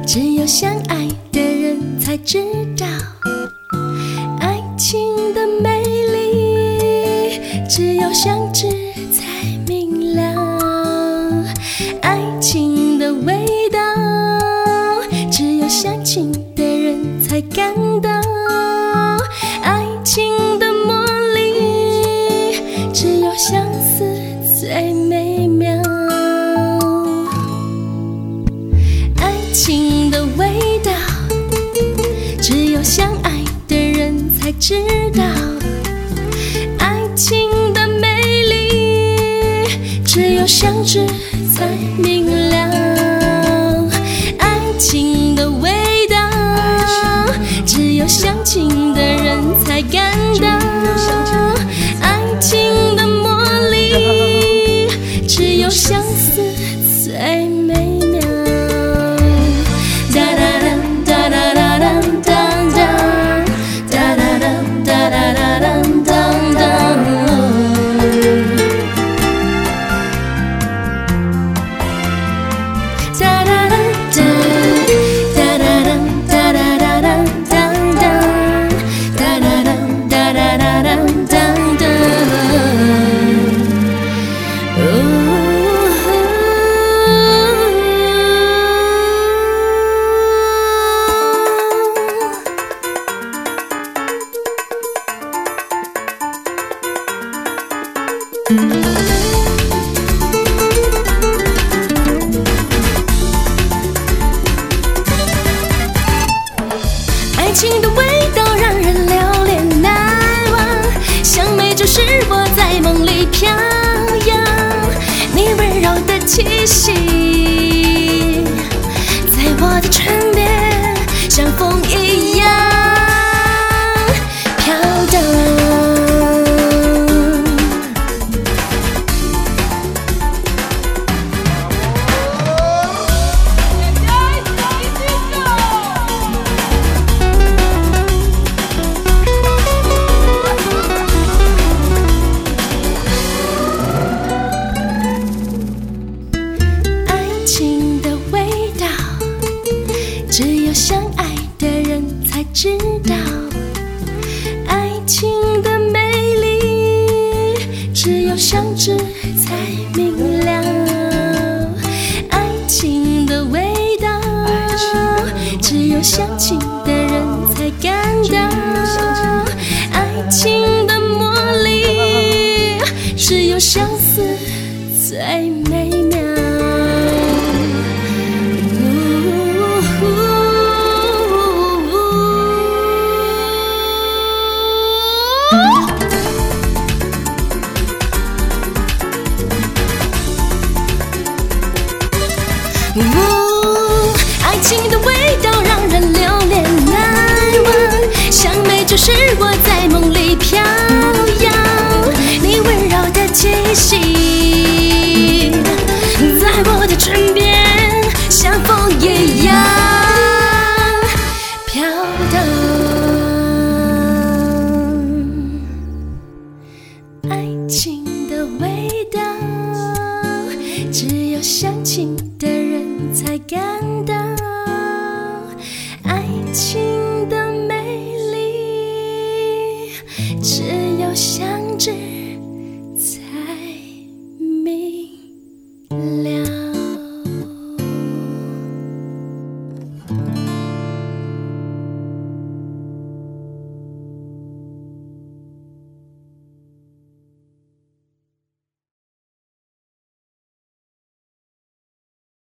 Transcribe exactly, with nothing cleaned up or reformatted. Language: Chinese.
只有相爱的人才知道爱情的美丽，只有相知才明了爱情的味道，只有相亲的人才感到爱情的魔力，只有相思最美妙。爱情的味道，只有相爱的人才知道爱情的美丽，只有相知才明了爱情的味道，只有相亲的人才感到爱情的魔力，只有相思最美妙。爱情的味道让人留恋难忘，像美酒使我在梦里飘扬，你温柔的气息在我的唇边像风一样飘荡。只有相爱的人才知道爱情的美丽，只有相知才明了爱情的味道，只有相亲的人才感到爱情的魔力，只有相思最美妙。哦，爱情的味道让人留恋难忘，像美酒使我在梦里飘扬，你温柔的气息在我的唇边像风一样飘荡。爱情的味道，只有相亲的人才感到爱情的美丽，只有相知